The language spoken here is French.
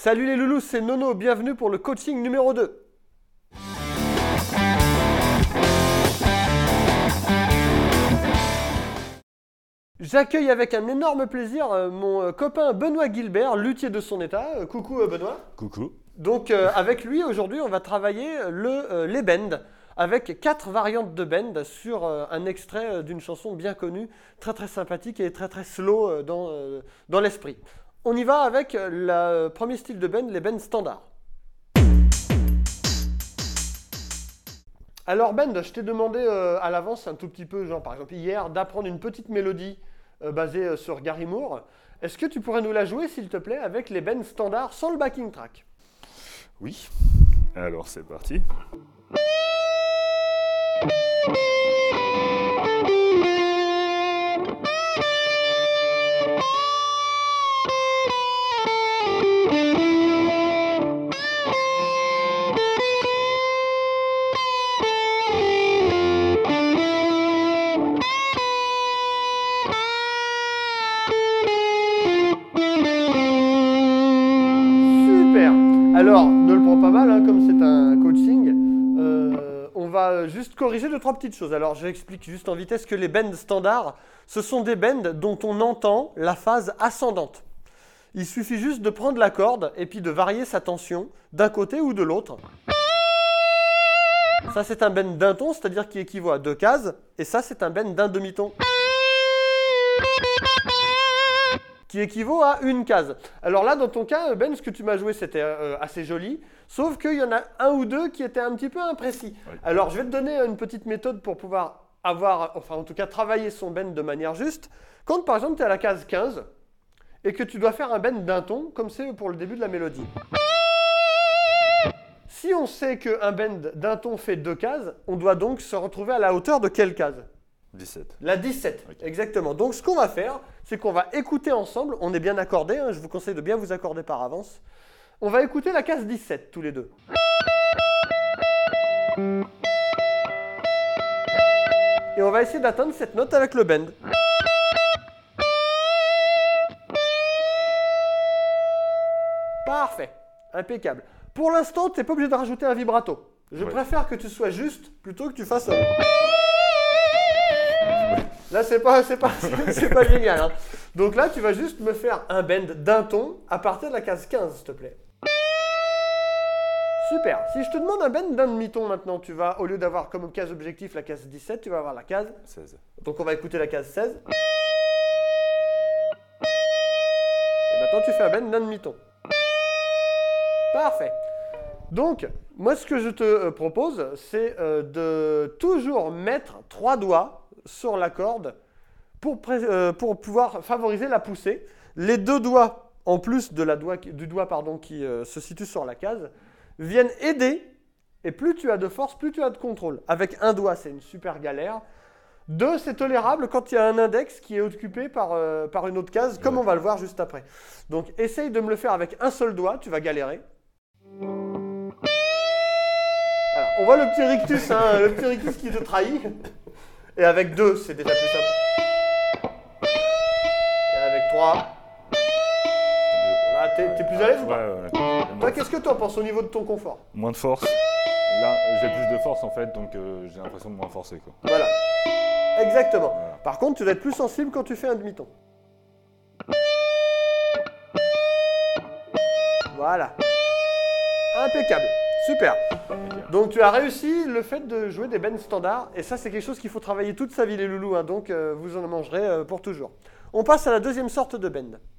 Salut les loulous, c'est Nono, bienvenue pour le coaching numéro 2. J'accueille avec un énorme plaisir mon copain Benoît Gilbert, luthier de son état. Coucou Benoît. Coucou. Donc avec lui aujourd'hui on va travailler les bends avec 4 variantes de bend sur un extrait d'une chanson bien connue, très très sympathique et très très slow dans l'esprit. On y va avec le premier style de bend, les bends standards. Alors bend, je t'ai demandé à l'avance un tout petit peu, genre par exemple hier, d'apprendre une petite mélodie basée sur Gary Moore. Est-ce que tu pourrais nous la jouer s'il te plaît avec les bends standards sans le backing track? Oui, alors c'est parti. Super. Alors, ne le prends pas mal, hein, comme c'est un coaching. On va juste corriger 2-3 petites choses. Alors, j'explique juste en vitesse que les bends standards, ce sont des bends dont on entend la phase ascendante. Il suffit juste de prendre la corde et puis de varier sa tension d'un côté ou de l'autre. Ça, c'est un bend d'un ton, c'est-à-dire qui équivaut à 2 cases. Et ça, c'est un bend d'un demi-ton, qui équivaut à 1 case. Alors là, dans ton cas, Ben, ce que tu m'as joué, c'était assez joli, sauf qu'il y en a un ou deux qui étaient un petit peu imprécis. Oui. Alors, je vais te donner une petite méthode pour pouvoir en tout cas, travailler son bend de manière juste. Quand, par exemple, tu es à la case 15 et que tu dois faire un bend d'un ton, comme c'est pour le début de la mélodie. Si on sait qu'un bend d'un ton fait 2 cases, on doit donc se retrouver à la hauteur de quelle case ? 17. La 17, okay. Exactement. Donc ce qu'on va faire, c'est qu'on va écouter ensemble, on est bien accordés, hein, je vous conseille de bien vous accorder par avance. On va écouter la case 17 tous les deux. Et on va essayer d'atteindre cette note avec le bend. Parfait, impeccable. Pour l'instant, tu n'es pas obligé de rajouter un vibrato. Je préfère que tu sois juste plutôt que tu fasses... Là, c'est pas génial. Hein. Donc là, tu vas juste me faire un bend d'un ton à partir de la case 15, s'il te plaît. Super. Si je te demande un bend d'un demi-ton maintenant, tu vas, au lieu d'avoir comme case objectif la case 17, tu vas avoir la case 16. Donc on va écouter la case 16. Et maintenant, tu fais un bend d'un demi-ton. Parfait. Donc, moi, ce que je te propose, c'est de toujours mettre 3 doigts sur la corde pour pouvoir favoriser la poussée. Les 2 doigts, en plus de du doigt qui se situe sur la case, viennent aider. Et plus tu as de force, plus tu as de contrôle. Avec un doigt, c'est une super galère. 2, c'est tolérable quand il y a un index qui est occupé par une autre case, comme on va le voir juste après. Donc, essaye de me le faire avec un seul doigt, tu vas galérer. Alors, on voit le petit rictus, hein, le petit rictus qui te trahit. Et avec 2, c'est déjà plus simple. Et avec 3. Voilà, t'es plus à l'aise ou pas? Ouais. Toi, qu'est-ce que tu en penses au niveau de ton confort? Moins de force. Là, j'ai plus de force en fait, donc j'ai l'impression de moins forcer, quoi. Voilà. Exactement. Voilà. Par contre, tu vas être plus sensible quand tu fais un demi-ton. Voilà. Impeccable. Super. Donc tu as réussi le fait de jouer des bends standards et ça c'est quelque chose qu'il faut travailler toute sa vie les loulous, hein, donc vous en mangerez pour toujours. On passe à la deuxième sorte de bend.